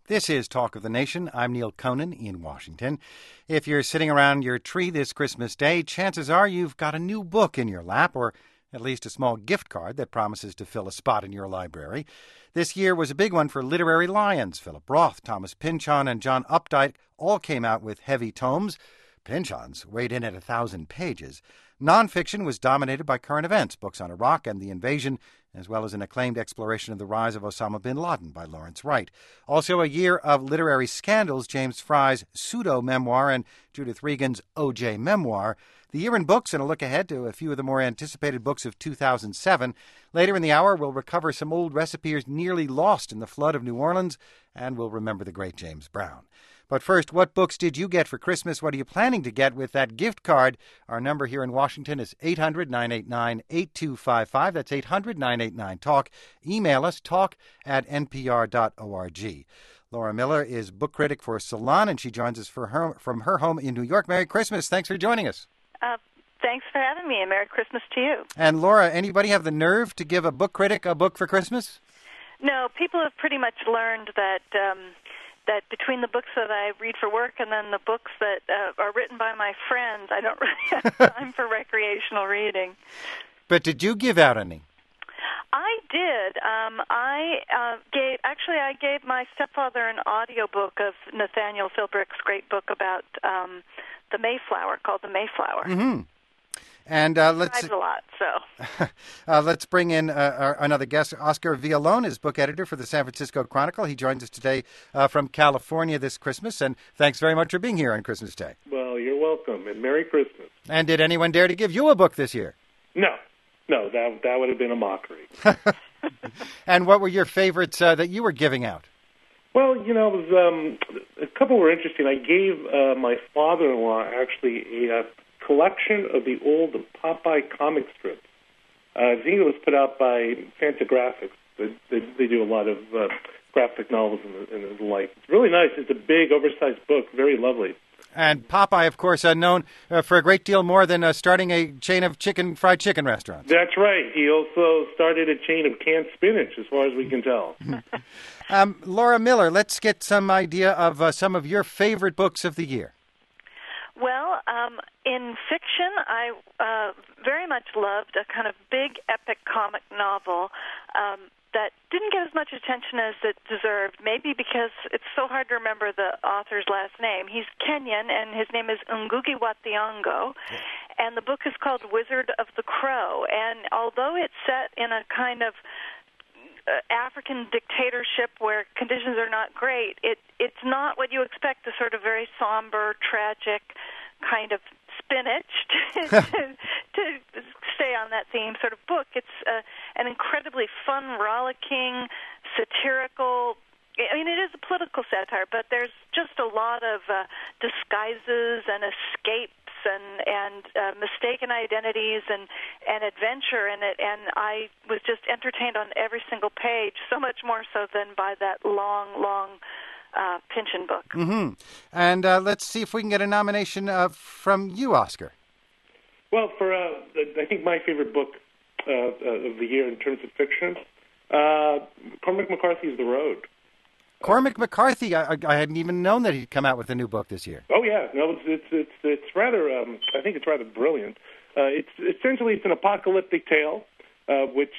This is Talk of the Nation. I'm Neil Conan in Washington. If you're sitting around your tree this Christmas Day, chances are you've got a new book in your lap, or at least a small gift card that promises to fill a spot in your library. This year was a big one for literary lions. Philip Roth, Thomas Pynchon, and John Updike all came out with heavy tomes. Pynchon's weighed in at 1,000 pages. Nonfiction was dominated by current events, books on Iraq and the invasion, as well as an acclaimed exploration of the rise of Osama bin Laden by Lawrence Wright. Also a year of literary scandals, James Frye's pseudo-memoir and Judith Regan's O.J. memoir. The year in books and a look ahead to a few of the more anticipated books of 2007. Later in the hour, we'll recover some old recipes nearly lost in the flood of New Orleans, and we'll remember the great James Brown. But first, what books did you get for Christmas? What are you planning to get with that gift card? Our number here in Washington is 800-989-8255. That's 800-989-TALK. Email us, talk@npr.org. Laura Miller is book critic for Salon, and she joins us from her home in New York. Merry Christmas. Thanks for joining us. Thanks for having me, and Merry Christmas to you. And Laura, anybody have the nerve to give a book critic a book for Christmas? No, people have pretty much learned that that between the books that I read for work and then the books that are written by my friends, I don't really have time for recreational reading. But did you give out any? I did. I gave my stepfather an audiobook of Nathaniel Philbrick's great book about the Mayflower, called The Mayflower. Mm-hmm. And let's a lot, so. Let's bring in another guest. Oscar Villalon is book editor for the San Francisco Chronicle. He joins us today from California this Christmas, and thanks very much for being here on Christmas Day. Well, you're welcome, and Merry Christmas. And did anyone dare to give you a book this year? No, that would have been a mockery. And what were your favorites that you were giving out? Well, it was a couple were interesting. I gave my father-in-law actually a collection of the old Popeye comic strips. I think it was put out by Fantagraphics. They do a lot of graphic novels and the like. It's really nice. It's a big, oversized book. Very lovely. And Popeye, of course, known for a great deal more than starting a chain of fried chicken restaurants. That's right. He also started a chain of canned spinach, as far as we can tell. Laura Miller, let's get some idea of some of your favorite books of the year. Well, in fiction, I very much loved a kind of big epic comic novel that didn't get as much attention as it deserved, maybe because it's so hard to remember the author's last name. He's Kenyan, and his name is Ngugi wa Thiong'o, and the book is called Wizard of the Crow. And although it's set in a kind of African dictatorship where conditions are not great, it's not what you expect, the sort of very somber, tragic kind of spinach to stay on that theme sort of book. It's an incredibly fun, rollicking, satirical. I mean, it is a political satire, but there's just a lot of disguises and escapes and mistaken identities and adventure in it, and I was just entertained on every single page, so much more so than by that long Pynchon book. Mm-hmm. And let's see if we can get a nomination from you, Oscar. Well, for I think my favorite book of the year in terms of fiction, Cormac McCarthy's The Road. Cormac McCarthy, I hadn't even known that he'd come out with a new book this year. Oh yeah, no, it's rather. I think it's rather brilliant. It's essentially an apocalyptic tale, which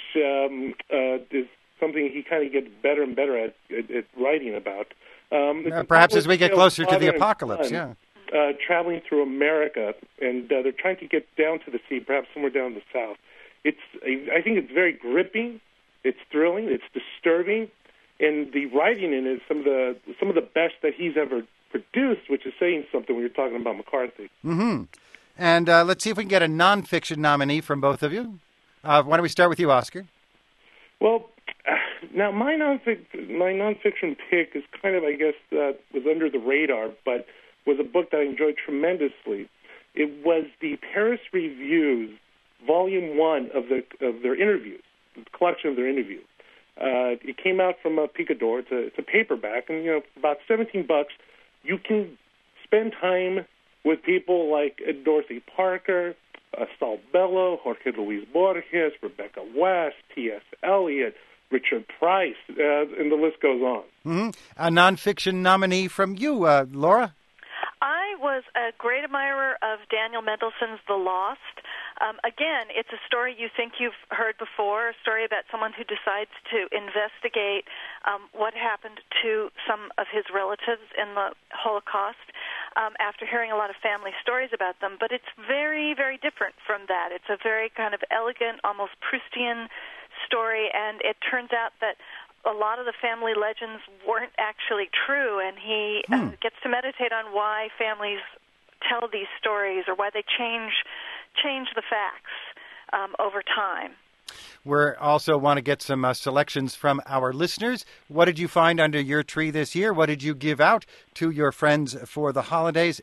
is something he kind of gets better and better at writing about. Perhaps as we get closer to the apocalypse, yeah. Traveling through America, and they're trying to get down to the sea, perhaps somewhere down the south. I think it's very gripping. It's thrilling. It's disturbing. And the writing in it is some of the best that he's ever produced, which is saying something when you're talking about McCarthy. Mm-hmm. And let's see if we can get a nonfiction nominee from both of you. Why don't we start with you, Oscar? Well, now my nonfiction pick is kind of, I guess, was under the radar, but was a book that I enjoyed tremendously. It was the Paris Review's Volume 1 of their interviews, the collection of their interviews. It came out from Picador. It's a paperback, and for about $17, you can spend time with people like Dorothy Parker, Saul Bellow, Jorge Luis Borges, Rebecca West, T.S. Eliot, Richard Price, and the list goes on. Mm-hmm. A nonfiction nominee from you, Laura? I was a great admirer of Daniel Mendelsohn's The Lost. Again, it's a story you think you've heard before, a story about someone who decides to investigate what happened to some of his relatives in the Holocaust after hearing a lot of family stories about them. But it's very, very different from that. It's a very kind of elegant, almost Proustian story, and it turns out that a lot of the family legends weren't actually true, and he gets to meditate on why families tell these stories or why they change the facts over time. We also want to get some selections from our listeners. What did you find under your tree this year? What did you give out to your friends for the holidays?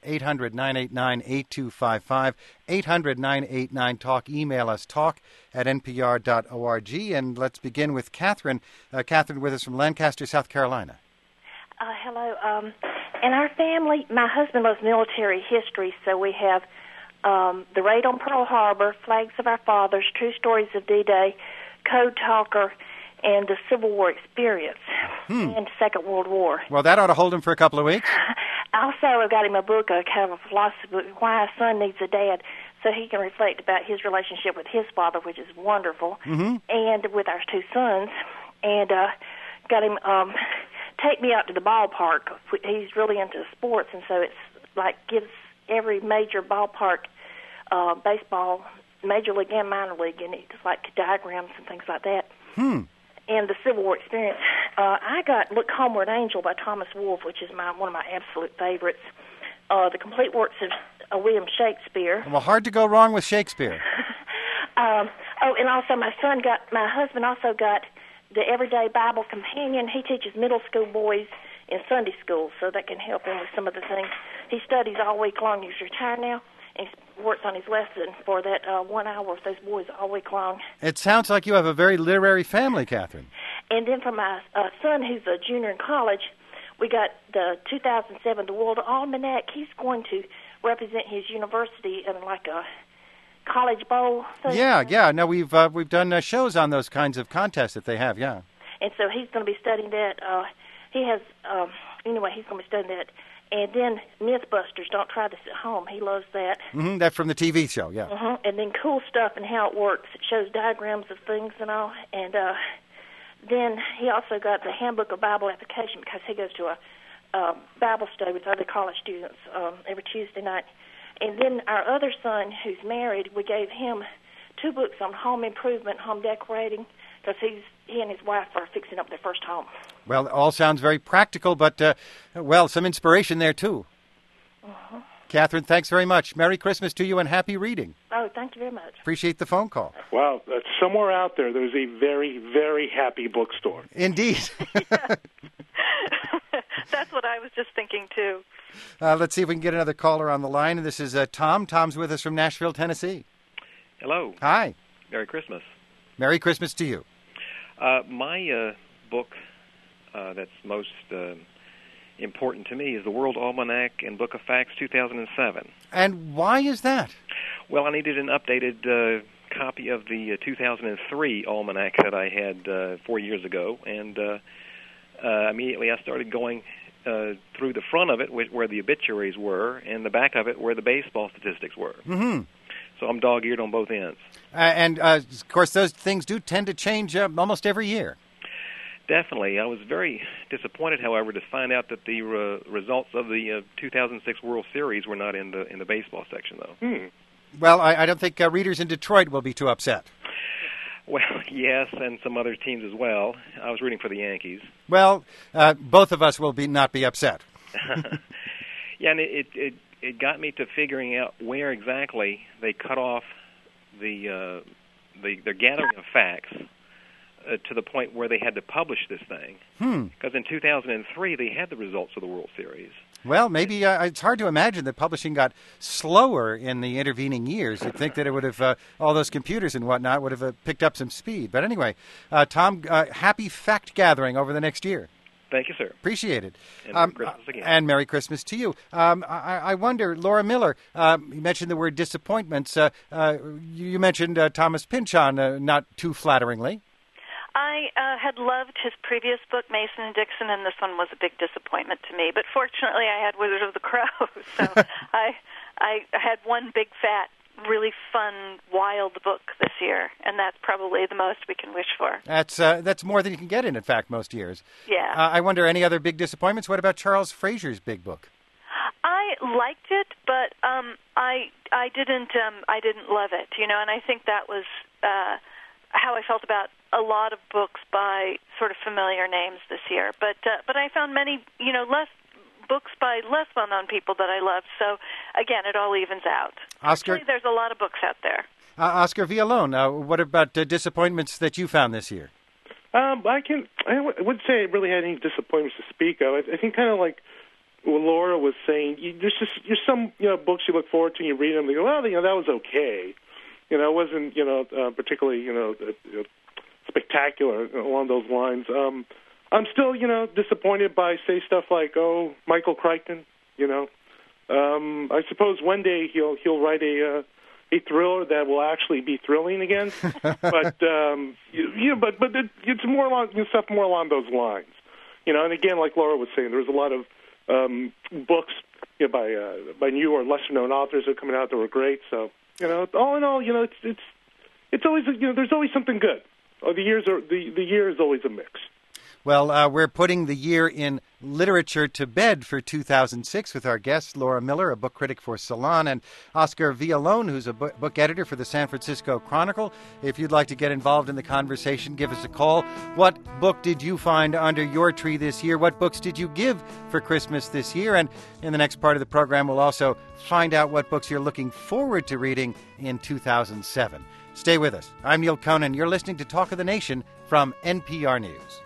800-989-8255, 800-989-TALK. Email us, talk@npr.org. And let's begin with Catherine. Catherine with us from Lancaster, South Carolina. Hello. In our family, my husband loves military history, so we have The Raid on Pearl Harbor, Flags of Our Fathers, True Stories of D-Day, Code Talker, and the Civil War Experience and Second World War. Well, that ought to hold him for a couple of weeks. Also, I've got him a book, a kind of a philosophy book, Why a Son Needs a Dad, so he can reflect about his relationship with his father, which is wonderful, and with our two sons. And got him take me out to the ballpark. He's really into sports, and so it's like gives every major ballpark, baseball, major league and minor league, and it's like diagrams and things like that. And the Civil War Experience. I got Look Homeward Angel by Thomas Wolfe, which is one of my absolute favorites. The complete works of William Shakespeare. Well, hard to go wrong with Shakespeare. And also my husband also got the Everyday Bible Companion. He teaches middle school boys in Sunday school, so that can help him with some of the things. He studies all week long. He's retired now, and he works on his lesson for that 1 hour with those boys all week long. It sounds like you have a very literary family, Catherine. And then for my son, who's a junior in college, we got the 2007 The World Almanac. He's going to represent his university in like a college bowl thing. Yeah. No, we've done shows on those kinds of contests that they have, yeah. And so he's going to be studying that. He has, anyway, he's going to be studying that. And then Mythbusters, Don't Try This at Home. He loves that. That's from the TV show, yeah. And then Cool Stuff and How It Works. It shows diagrams of things and all. And then he also got the Handbook of Bible Application because he goes to a Bible study with other college students every Tuesday night. And then our other son, who's married, we gave him 2 books on home improvement, home decorating, because he and his wife are fixing up their first home. Well, it all sounds very practical, but, some inspiration there, too. Catherine, thanks very much. Merry Christmas to you and happy reading. Oh, thank you very much. Appreciate the phone call. Well, somewhere out there's a very, very happy bookstore. Indeed. That's what I was just thinking, too. Let's see if we can get another caller on the line. This is Tom. Tom's with us from Nashville, Tennessee. Hello. Hi. Merry Christmas. Merry Christmas to you. My book that's most important to me is The World Almanac and Book of Facts 2007. And why is that? Well, I needed an updated copy of the 2003 almanac that I had 4 years ago, and immediately I started going through the front of it where the obituaries were and the back of it where the baseball statistics were. So I'm dog-eared on both ends. And, of course, those things do tend to change almost every year. Definitely. I was very disappointed, however, to find out that the results of the 2006 World Series were not in the baseball section, though. Well, I don't think readers in Detroit will be too upset. Well, yes, and some other teams as well. I was rooting for the Yankees. Well, both of us will not be upset. Yeah, and it got me to figuring out where exactly they cut off the gathering of facts to the point where they had to publish this thing. Because in 2003, they had the results of the World Series. Well, maybe it's hard to imagine that publishing got slower in the intervening years. You'd think that it would have, all those computers and whatnot would have picked up some speed. But anyway, Tom, happy fact gathering over the next year. Thank you, sir. Appreciate it. And Merry Christmas again. And Merry Christmas to you. I wonder, Laura Miller, you mentioned the word disappointments. You mentioned Thomas Pynchon not too flatteringly. I had loved his previous book, Mason and Dixon, and this one was a big disappointment to me. But fortunately, I had Wizard of the Crow, so I had one big, fat, really fun, wild book this year, and that's probably the most we can wish for. That's more than you can get in fact, most years. Yeah. I wonder, any other big disappointments? What about Charles Frazier's big book? I liked it, but I didn't love it, and I think that was how I felt about a lot of books by sort of familiar names this year. But I found many, less books by less well-known people that I loved. So again, it all evens out. Oscar, actually, there's a lot of books out there. Oscar Villalone, what about disappointments that you found this year? I wouldn't say I really had any disappointments to speak of. I think kind of like what Laura was saying, there's some books you look forward to and you read them and you go, well, that was okay. It wasn't particularly spectacular along those lines. I'm still disappointed by say stuff like Michael Crichton. I suppose one day he'll write a thriller that will actually be thrilling again. But it's more along stuff more along those lines. And again, like Laura was saying, there was a lot of books by new or lesser known authors that are coming out that were great. So all in all, it's always there's always something good. The year is always a mix. Well, we're putting the year in literature to bed for 2006 with our guests, Laura Miller, a book critic for Salon, and Oscar Villalone, who's a book editor for the San Francisco Chronicle. If you'd like to get involved in the conversation, give us a call. What book did you find under your tree this year? What books did you give for Christmas this year? And in the next part of the program, we'll also find out what books you're looking forward to reading in 2007. Stay with us. I'm Neil Conan. You're listening to Talk of the Nation from NPR News.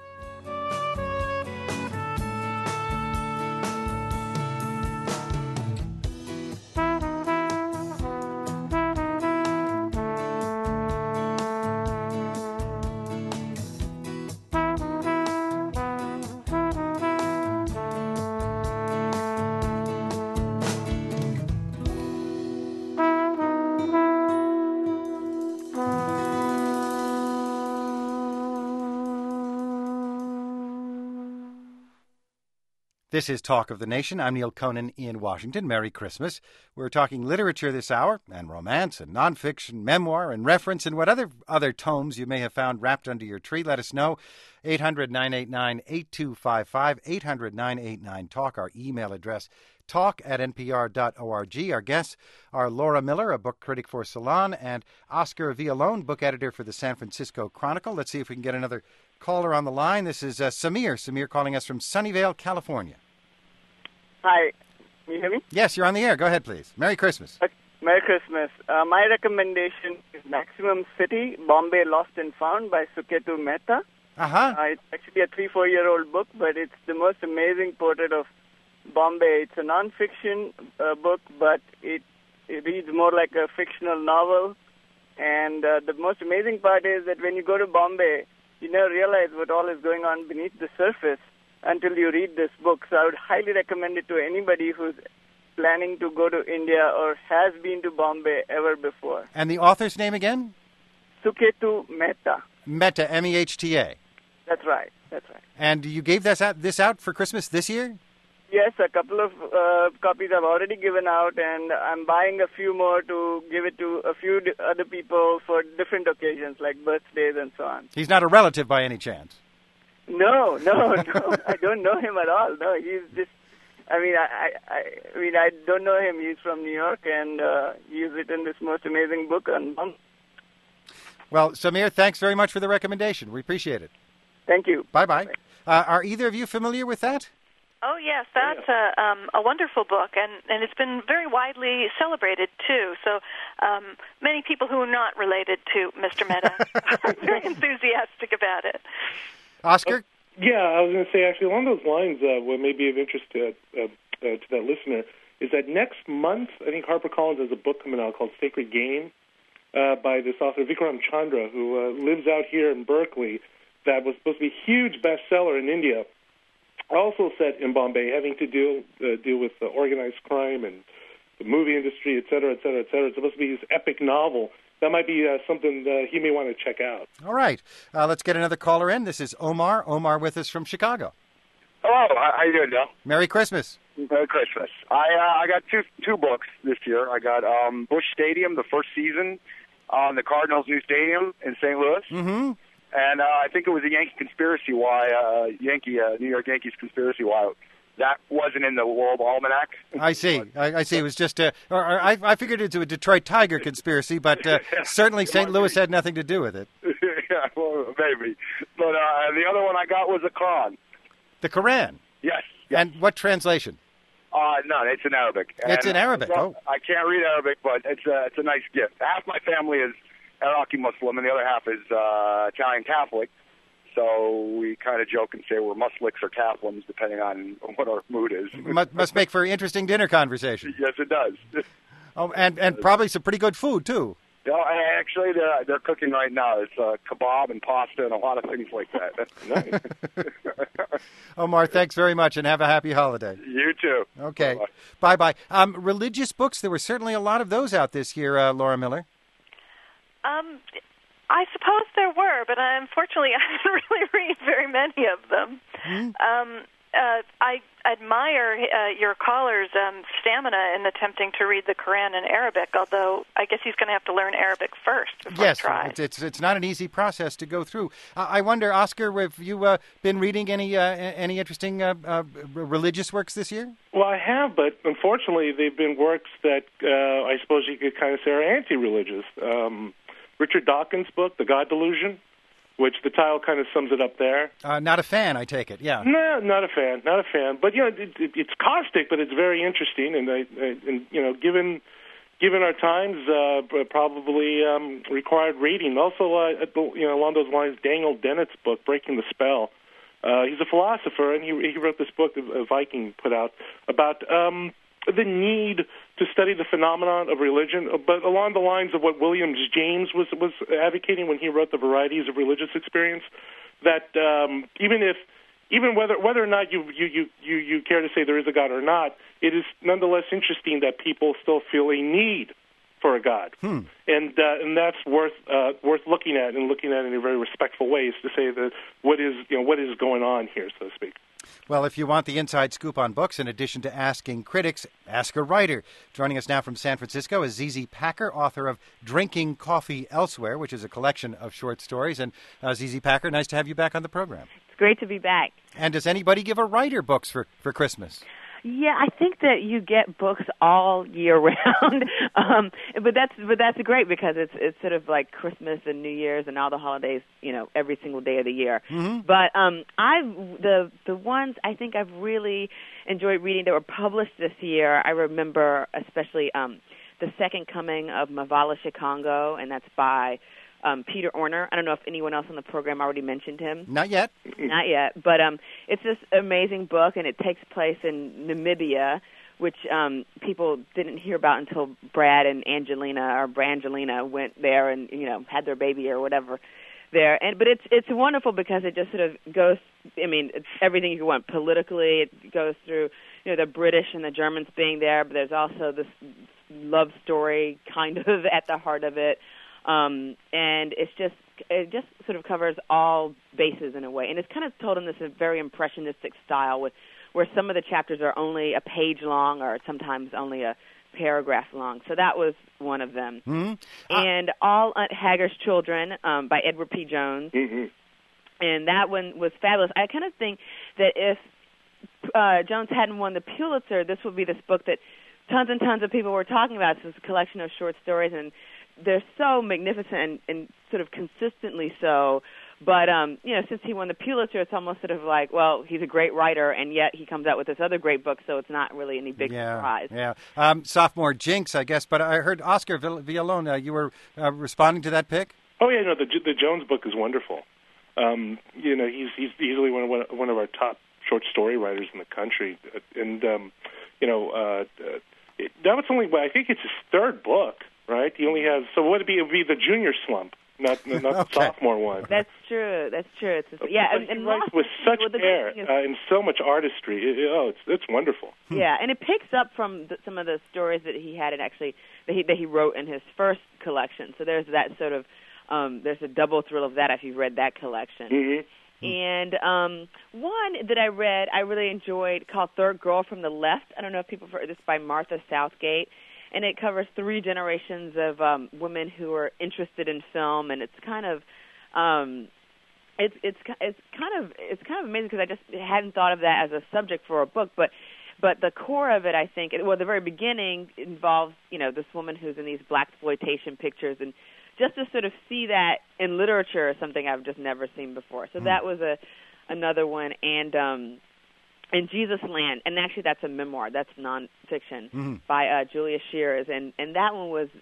This is Talk of the Nation. I'm Neil Conan in Washington. Merry Christmas. We're talking literature this hour, and romance, and nonfiction, memoir, and reference, and what other tomes you may have found wrapped under your tree. Let us know. 800-989-8255, 800-989-TALK, our email address, talk@npr.org. Our guests are Laura Miller, a book critic for Salon, and Oscar Villalone, book editor for the San Francisco Chronicle. Let's see if we can get another caller on the line. This is Samir. Samir calling us from Sunnyvale, California. Hi. Can you hear me? Yes, you're on the air. Go ahead, please. Merry Christmas. Merry Christmas. My recommendation is Maximum City, Bombay Lost and Found by Suketu Mehta. Uh-huh. It's actually a 3-4-year-old book, but it's the most amazing portrait of Bombay. It's a non-fiction book, but it reads more like a fictional novel. And the most amazing part is that when you go to Bombay, you never realize what all is going on beneath the surface until you read this book. So I would highly recommend it to anybody who's planning to go to India or has been to Bombay ever before. And the author's name again? Suketu Mehta. Mehta, M-E-H-T-A. That's right. And you gave this out for Christmas this year? Yes, a couple of copies I've already given out, and I'm buying a few more to give it to a few other people for different occasions, like birthdays and so on. He's not a relative by any chance? No, I don't know him at all. No, he's just, I don't know him. He's from New York, and he's written this most amazing book on Bombay. Well, Samir, thanks very much for the recommendation. We appreciate it. Thank you. Bye-bye. Are either of you familiar with that? Oh, yes, that's a wonderful book, and it's been very widely celebrated, too. So many people who are not related to Mr. Mehta are very enthusiastic about it. Oscar? Yeah, I was going to say, actually, along those lines, what may be of interest to that listener is that next month, I think HarperCollins has a book coming out called Sacred Game by this author, Vikram Chandra, who lives out here in Berkeley, that was supposed to be a huge bestseller in India. Also set in Bombay, having to deal with organized crime and the movie industry, et cetera, et cetera, et cetera. It's supposed to be this epic novel that might be something he may want to check out. All right. Let's get another caller in. This is Omar. Omar with us from Chicago. Hello, how you doing, Dale? Merry Christmas. Merry Christmas. I got two books this year. I got Busch Stadium, the first season on the Cardinals' new stadium in St. Louis. Mm-hmm. And I think it was a Yankee conspiracy why New York Yankees conspiracy why that wasn't in the World Almanac. I see. I see. It was just I figured it was a Detroit Tiger conspiracy, but certainly St. Louis had nothing to do with it. Yeah, well, maybe. But the other one I got was a Quran. The Quran? Yes. And what translation? No, it's in Arabic. It's in Arabic. Oh. I can't read Arabic, but it's a nice gift. Half my family is Iraqi Muslim, and the other half is Italian Catholic. So we kind of joke and say we're Muslims or Catholics, depending on what our mood is. Must make for interesting dinner conversation. Yes, it does. Oh, and probably some pretty good food too. No, actually, they're cooking right now. It's kebab and pasta and a lot of things like that. Nice. Omar, thanks very much, and have a happy holiday. You too. Okay. Bye-bye. Religious books, there were certainly a lot of those out this year, Laura Miller. I suppose there were, but unfortunately I didn't really read very many of them. Mm-hmm. I admire your caller's stamina in attempting to read the Quran in Arabic, although I guess he's going to have to learn Arabic first before yes, he tries. It's not an easy process to go through. I wonder, Oscar, have you been reading any interesting religious works this year? Well, I have, but unfortunately they've been works that I suppose you could kind of say are anti-religious. Richard Dawkins' book, The God Delusion, which the title kind of sums it up there. Not a fan, I take it, yeah. No, not a fan. But, it's caustic, but it's very interesting. And given our times, probably required reading. Also, along those lines, Daniel Dennett's book, Breaking the Spell. He's a philosopher, and he wrote this book that Viking put out about the need to study the phenomenon of religion, but along the lines of what William James was advocating when he wrote The Varieties of Religious Experience, that even whether or not you care to say there is a God or not, it is nonetheless interesting that people still feel a need for a God, and that's worth looking at, and looking at in a very respectful way, is to say that what is going on here, so to speak. Well, if you want the inside scoop on books, in addition to asking critics, ask a writer. Joining us now from San Francisco is ZZ Packer, author of Drinking Coffee Elsewhere, which is a collection of short stories. And ZZ Packer, nice to have you back on the program. It's great to be back. And does anybody give a writer books for Christmas? Yeah, I think that you get books all year round, but that's great because it's sort of like Christmas and New Year's and all the holidays, every single day of the year. Mm-hmm. But the ones I think I've really enjoyed reading that were published this year. I remember especially The Second Coming of Mavala Shikongo, and that's by Peter Orner. I don't know if anyone else on the program already mentioned him. Not yet. Not yet. But it's this amazing book, and it takes place in Namibia, which people didn't hear about until Brad and Brangelina went there and, had their baby or whatever there. But it's wonderful because it just sort of goes, it's everything you want politically. It goes through, the British and the Germans being there, but there's also this love story kind of at the heart of it. And it just sort of covers all bases in a way, and it's kind of told in this very impressionistic style, where some of the chapters are only a page long, or sometimes only a paragraph long. So that was one of them. Mm-hmm. And All Aunt Hagar's Children by Edward P. Jones, and that one was fabulous. I kind of think that if Jones hadn't won the Pulitzer, this would be this book that tons and tons of people were talking about. It's this collection of short stories, and they're so magnificent and sort of consistently so. But, since he won the Pulitzer, it's almost sort of like, well, he's a great writer, and yet he comes out with this other great book, so it's not really any big surprise. Yeah. Sophomore jinx, I guess. But I heard Oscar Villalone, you were responding to that pick? Oh, yeah, no, the Jones book is wonderful. He's easily one of our top short story writers in the country. And, that was only, I think it's his third book. Right, he only has. So what would it be? It would be The Junior Slump. not the sophomore one. That's true. It's But he writes with such air and so much artistry. It's wonderful. Yeah, and it picks up from some of the stories that he had, and actually that he wrote in his first collection. So there's that sort of there's a double thrill of that if you've read that collection. Mm-hmm. And one that I read, I really enjoyed, called Third Girl from the Left. I don't know if people have heard this, by Martha Southgate. And it covers 3 generations of women who are interested in film, and it's kind of it's kind of amazing because I just hadn't thought of that as a subject for a book, but the core of it, I think, the very beginning involves this woman who's in these blaxploitation pictures, and just to sort of see that in literature is something I've just never seen before. So that was another one, and in Jesus Land, and actually that's a memoir, that's nonfiction, by Julia Shears, and that one was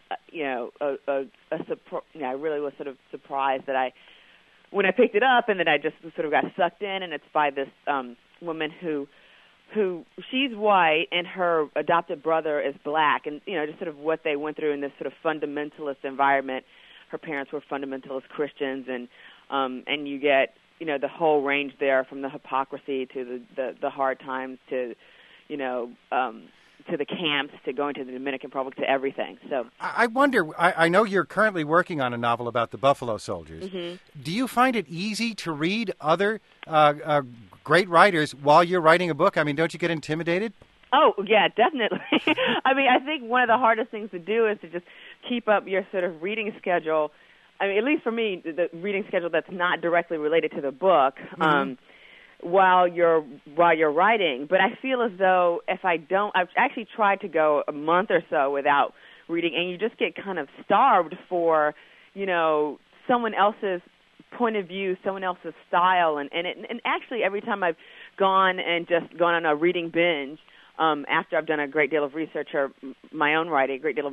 I really was sort of surprised that when I picked it up, and then I just sort of got sucked in, and it's by this woman who she's white and her adopted brother is black, and just sort of what they went through in this sort of fundamentalist environment. Her parents were fundamentalist Christians, and you get the whole range there, from the hypocrisy to the hard times to to the camps to going to the Dominican Republic to everything. So I wonder. I know you're currently working on a novel about the Buffalo Soldiers. Mm-hmm. Do you find it easy to read other great writers while you're writing a book? I mean, don't you get intimidated? Oh, yeah, definitely. I mean, I think one of the hardest things to do is to just keep up your sort of reading schedule. I mean, at least for me, the reading schedule that's not directly related to the book, while you're writing. But I feel as though if I don't, I've actually tried to go a month or so without reading, and you just get kind of starved for, someone else's point of view, someone else's style, and actually every time I've gone on a reading binge, after I've done a great deal of research or my own writing,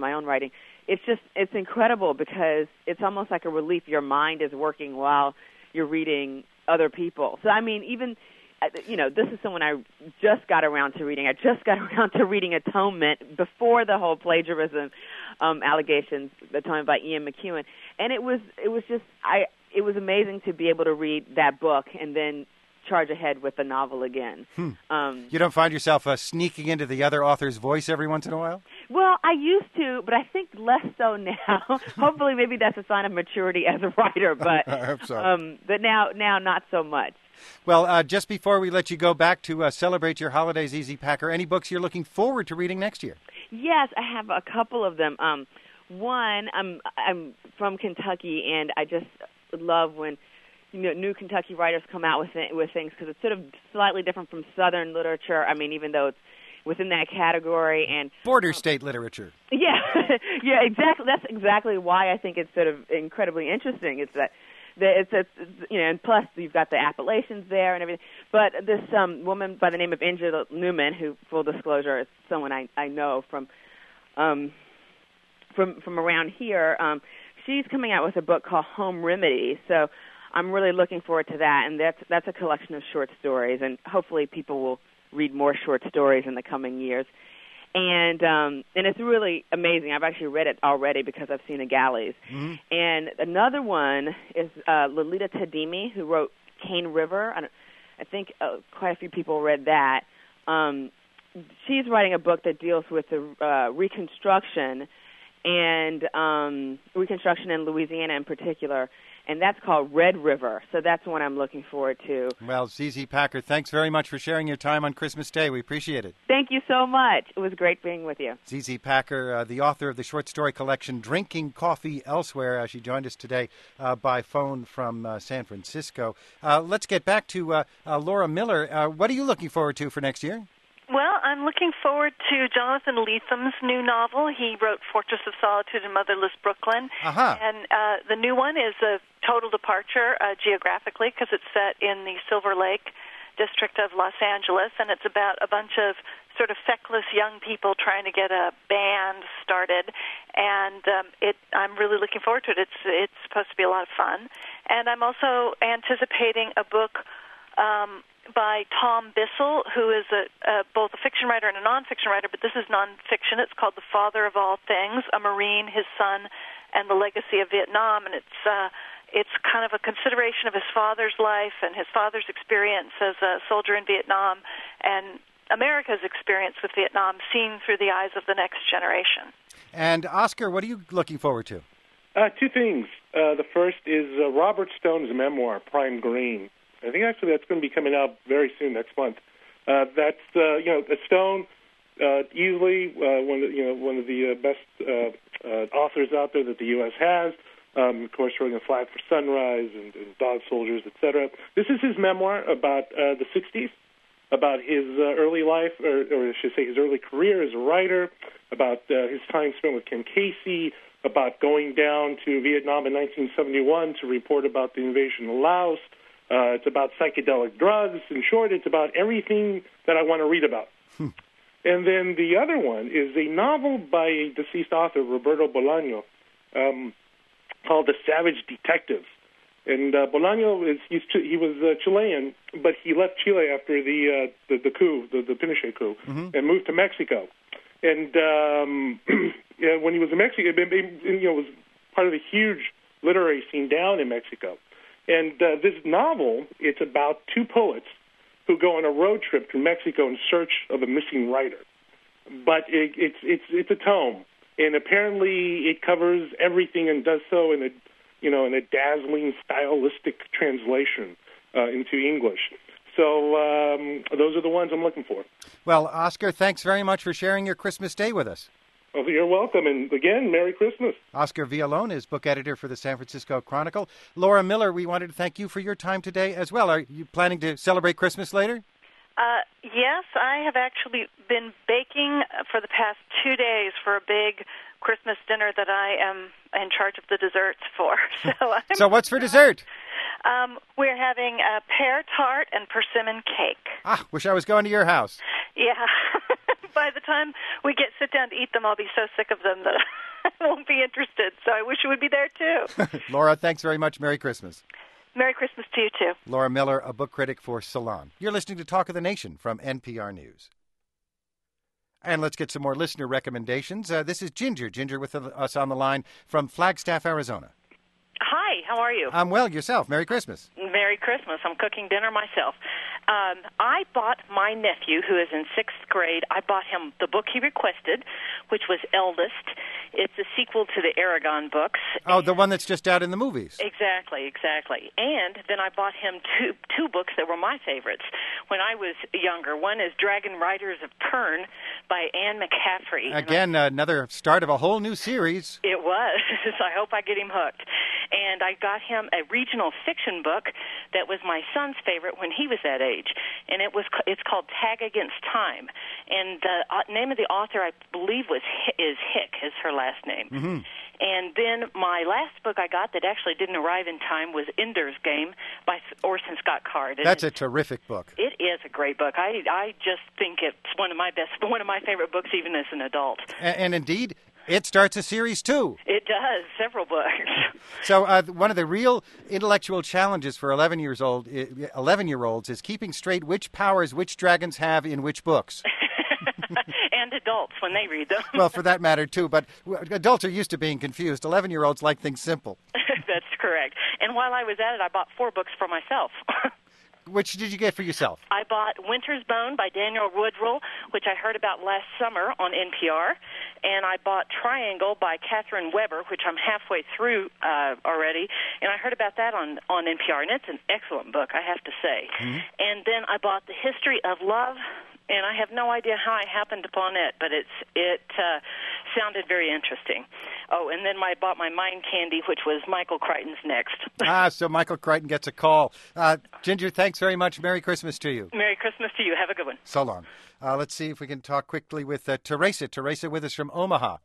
it's incredible because it's almost like a relief. Your mind is working while you're reading other people. So, I mean, even, this is someone I just got around to reading. I just got around to reading Atonement before the whole plagiarism allegations, Atonement by Ian McEwan. And it was amazing to be able to read that book and then charge ahead with the novel again. You don't find yourself sneaking into the other author's voice every once in a while? Well, I used to, but I think less so now. Hopefully, maybe that's a sign of maturity as a writer, but I hope so. But now not so much. Well, just before we let you go back to celebrate your holidays, Easy Packer, any books you're looking forward to reading next year? Yes, I have a couple of them. One, I'm from Kentucky, and I just love when new Kentucky writers come out with things, because it's sort of slightly different from Southern literature. I mean, even though it's within that category, and border state literature. Yeah, yeah, exactly. That's exactly why I think it's sort of incredibly interesting. It's that it's and plus you've got the appellations there and everything. But this woman by the name of Angela Newman, who, full disclosure, is someone I know from around here. She's coming out with a book called Home Remedy. So I'm really looking forward to that, and that's a collection of short stories, and hopefully people will read more short stories in the coming years. And it's really amazing. I've actually read it already because I've seen the galleys. Mm-hmm. And another one is Lolita Tadimi, who wrote Cane River. I think quite a few people read that. She's writing a book that deals with the Reconstruction in Louisiana in particular, and that's called Red River. So that's one I'm looking forward to. Well, ZZ Packer, thanks very much for sharing your time on Christmas Day. We appreciate it. Thank you so much. It was great being with you. ZZ Packer, the author of the short story collection Drinking Coffee Elsewhere. She joined us today by phone from San Francisco. Let's get back to Laura Miller. What are you looking forward to for next year? Well, I'm looking forward to Jonathan Letham's new novel. He wrote Fortress of Solitude and Motherless Brooklyn. Uh-huh. And the new one is a total departure geographically, because it's set in the Silver Lake district of Los Angeles, and it's about a bunch of sort of feckless young people trying to get a band started. And I'm really looking forward to it. It's supposed to be a lot of fun. And I'm also anticipating a book by Tom Bissell, who is both a fiction writer and a nonfiction writer, but this is nonfiction. It's called The Father of All Things, A Marine, His Son, and the Legacy of Vietnam, and it's kind of a consideration of his father's life and his father's experience as a soldier in Vietnam and America's experience with Vietnam seen through the eyes of the next generation. And Oscar, what are you looking forward to? Two things. The first is Robert Stone's memoir, Prime Green. I think actually that's going to be coming out very soon, next month. That's Stone, easily one of the best authors out there that the U.S. has. Of course, writing A Flag for Sunrise and Dog Soldiers, etc. This is his memoir about the 60s, about his early life, or I should say his early career as a writer, about his time spent with Ken Casey, about going down to Vietnam in 1971 to report about the invasion of Laos. It's about psychedelic drugs. In short, it's about everything that I want to read about. And then the other one is a novel by a deceased author, Roberto Bolaño, called The Savage Detectives. And Bolaño he was Chilean, but he left Chile after the coup, the Pinochet coup, and moved to Mexico. And when he was in Mexico, it was part of a huge literary scene down in Mexico. And this novel, it's about two poets who go on a road trip to Mexico in search of a missing writer. But it's a tome, and apparently it covers everything and does so in a dazzling stylistic translation into English. So those are the ones I'm looking for. Well, Oscar, thanks very much for sharing your Christmas Day with us. Oh, you're welcome. And again, Merry Christmas. Oscar Villolone is book editor for the San Francisco Chronicle. Laura Miller, we wanted to thank you for your time today as well. Are you planning to celebrate Christmas later? Yes, I have actually been baking for the past 2 days for a big Christmas dinner that I am in charge of the desserts for. So what's for dessert? We're having a pear tart and persimmon cake. Wish I was going to your house. Yeah. By the time we sit down to eat them, I'll be so sick of them that I won't be interested. So I wish you would be there, too. Laura, thanks very much. Merry Christmas. Merry Christmas to you, too. Laura Miller, a book critic for Salon. You're listening to Talk of the Nation from NPR News. And let's get some more listener recommendations. This is Ginger with us on the line from Flagstaff, Arizona. Hi, how are you? I'm well. Yourself? Merry Christmas. Merry Christmas. I'm cooking dinner myself. I bought my nephew, who is in 6th grade, I bought him the book he requested, which was Eldest. It's a sequel to the Aragon books. Oh, the one that's just out in the movies. Exactly. And then I bought him two books that were my favorites when I was younger. One is Dragon Riders of Pern by Anne McCaffrey. Again, another start of a whole new series. It was. I hope I get him hooked. And I got him a regional fiction book that was my son's favorite when he was that age. And it's called Tag Against Time. And the name of the author, I believe, is Hick, is her last name. Mm-hmm. And then my last book I got that actually didn't arrive in time was Ender's Game by Orson Scott Card. That's a terrific book. It is a great book. I just think it's one of my favorite books, even as an adult. And indeed, it starts a series, too. It does, several books. So one of the real intellectual challenges for 11-year-olds is keeping straight which powers which dragons have in which books. And adults when they read them. Well, for that matter, too. But adults are used to being confused. 11-year-olds like things simple. That's correct. And while I was at it, I bought 4 books for myself. Which did you get for yourself? I bought Winter's Bone by Daniel Woodrell, which I heard about last summer on NPR. And I bought Triangle by Catherine Weber, which I'm halfway through already. And I heard about that on NPR. And it's an excellent book, I have to say. Mm-hmm. And then I bought The History of Love. And I have no idea how I happened upon it, but it sounded very interesting. Oh, and then I bought my Mind Candy, which was Michael Crichton's next. So Michael Crichton gets a call. Ginger, thanks very much. Merry Christmas to you. Merry Christmas to you. Have a good one. So long. Let's see if we can talk quickly with Teresa. Teresa with us from Omaha.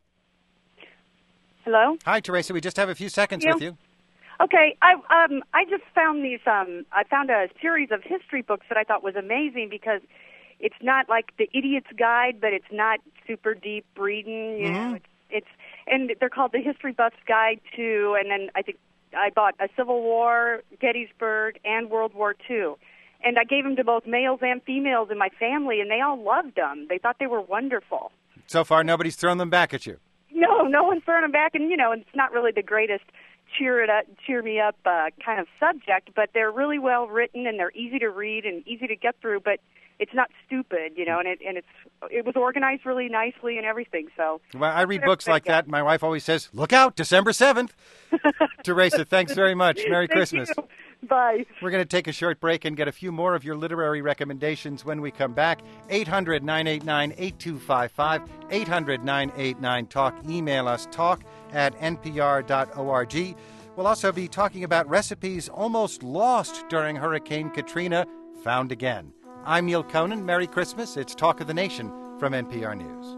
Hello? Hi, Teresa. We just have a few seconds with you. Okay, I just found I found a series of history books that I thought was amazing because it's not like the Idiot's Guide, but it's not super deep reading. You know, and they're called the History Buff's Guide to. And then I think I bought a Civil War, Gettysburg, and World War II. And I gave them to both males and females in my family, and they all loved them. They thought they were wonderful. So far, nobody's thrown them back at you. No one's throwing them back, and it's not really the greatest cheer me up kind of subject, but they're really well written and they're easy to read and easy to get through. But it's not stupid, and it was organized really nicely and everything. So well, I read books like that. My wife always says, "Look out, December 7th." Teresa, thanks very much. Merry Christmas. You. Bye. We're going to take a short break and get a few more of your literary recommendations when we come back. 800-989-8255, 800-989-TALK. Email us, talk@npr.org. We'll also be talking about recipes almost lost during Hurricane Katrina, found again. I'm Neil Conan. Merry Christmas. It's Talk of the Nation from NPR News.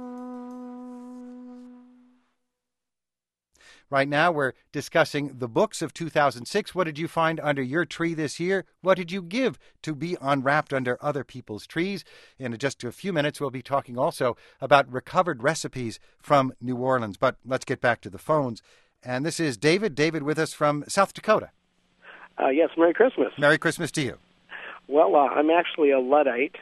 Right now, we're discussing the books of 2006. What did you find under your tree this year? What did you give to be unwrapped under other people's trees? In just a few minutes, we'll be talking also about recovered recipes from New Orleans. But let's get back to the phones. And this is David. David with us from South Dakota. Yes, Merry Christmas. Merry Christmas to you. Well, I'm actually a Luddite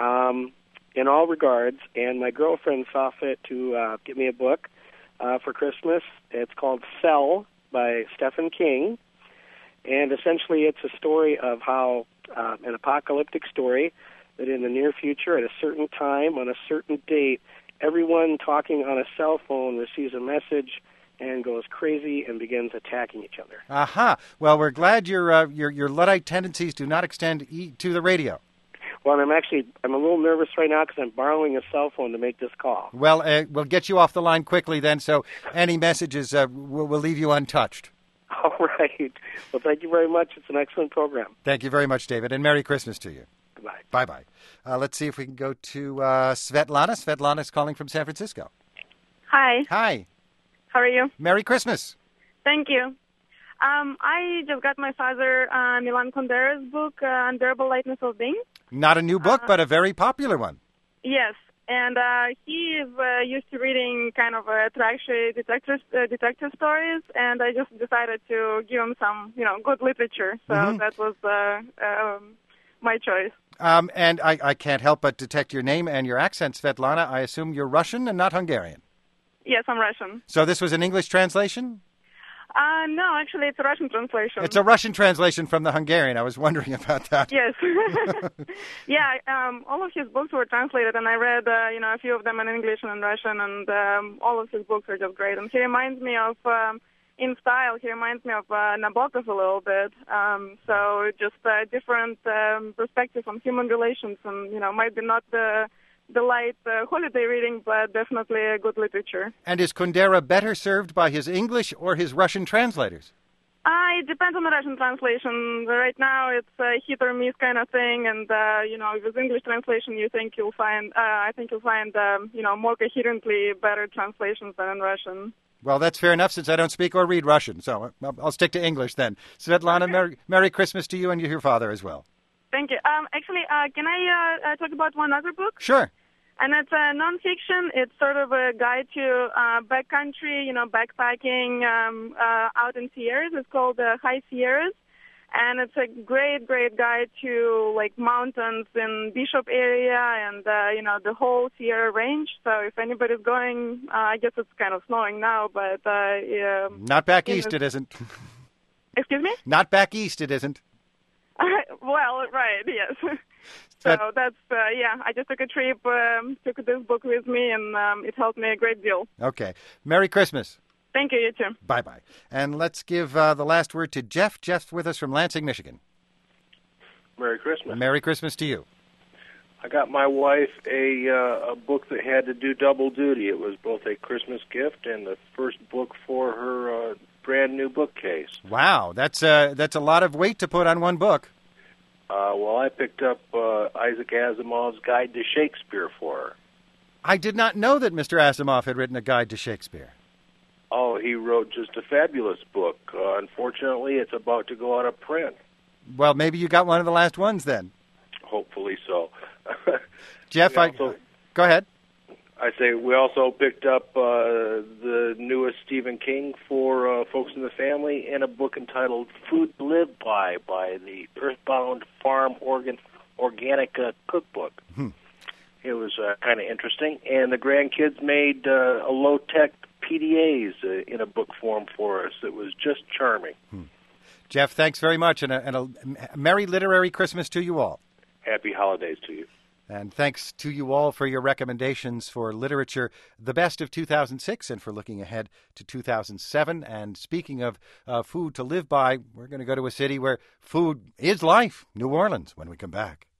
in all regards, and my girlfriend saw fit to get me a book for Christmas. It's called Cell by Stephen King, and essentially it's a story of how an apocalyptic story that in the near future, at a certain time, on a certain date, everyone talking on a cell phone receives a message and goes crazy and begins attacking each other. Aha. Well, we're glad your Luddite tendencies do not extend to the radio. Well, I'm a little nervous right now because I'm borrowing a cell phone to make this call. Well, we'll get you off the line quickly then, so any messages we'll leave you untouched. All right. Well, thank you very much. It's an excellent program. Thank you very much, David, and Merry Christmas to you. Goodbye. Bye-bye. Let's see if we can go to Svetlana. Svetlana's calling from San Francisco. Hi. Hi. How are you? Merry Christmas. Thank you. I just got my father Milan Kundera's book, Unbearable Lightness of Being. Not a new book, but a very popular one. Yes, and he is used to reading kind of trashy detective stories, and I just decided to give him some, good literature. So that was my choice. And I can't help but detect your name and your accent, Svetlana. I assume you're Russian and not Hungarian. Yes, I'm Russian. So this was an English translation? No, actually, it's a Russian translation. It's a Russian translation from the Hungarian. I was wondering about that. Yes. Yeah, all of his books were translated, and I read, a few of them in English and in Russian, and all of his books are just great. And he reminds me of, in style, Nabokov a little bit. So just different perspective on human relations, and, might be not the light holiday reading, but definitely a good literature. And is Kundera better served by his English or his Russian translators? It depends on the Russian translation. Right now, it's a hit or miss kind of thing, and with English translation, I think you'll find more coherently better translations than in Russian. Well, that's fair enough since I don't speak or read Russian, so I'll stick to English then. Svetlana, okay. Merry Christmas to you and your father as well. Thank you. Can I talk about one other book? Sure. And it's a nonfiction. It's sort of a guide to backcountry, backpacking out in Sierras. It's called High Sierras. And it's a great, great guide to, mountains in Bishop area and, the whole Sierra range. So if anybody's going, I guess it's kind of snowing now, but... Not back east, it isn't. Excuse me? Not back east, it isn't. Well, right, yes. So that's, I just took a trip, took this book with me, and it helped me a great deal. Okay. Merry Christmas. Thank you, you too. Bye-bye. And let's give the last word to Jeff. Jeff's with us from Lansing, Michigan. Merry Christmas. Merry Christmas to you. I got my wife a book that had to do double duty. It was both a Christmas gift and the first book for her brand new bookcase. Wow, that's a lot of weight to put on one book. Well, I picked up Isaac Asimov's Guide to Shakespeare for her. I did not know that Mr. Asimov had written a guide to Shakespeare. Oh, he wrote just a fabulous book. Unfortunately, it's about to go out of print. Well, maybe you got one of the last ones then. Hopefully so. Jeff, go ahead. I say we also picked up the newest Stephen King for folks in the family and a book entitled Food to Live by the Earthbound Farm organic cookbook. It was kind of interesting. And the grandkids made a low-tech PDAs in a book form for us. It was just charming. Jeff, thanks very much, and a Merry Literary Christmas to you all. Happy holidays to you. And thanks to you all for your recommendations for literature, the best of 2006, and for looking ahead to 2007. And speaking of food to live by, we're going to go to a city where food is life, New Orleans, when we come back.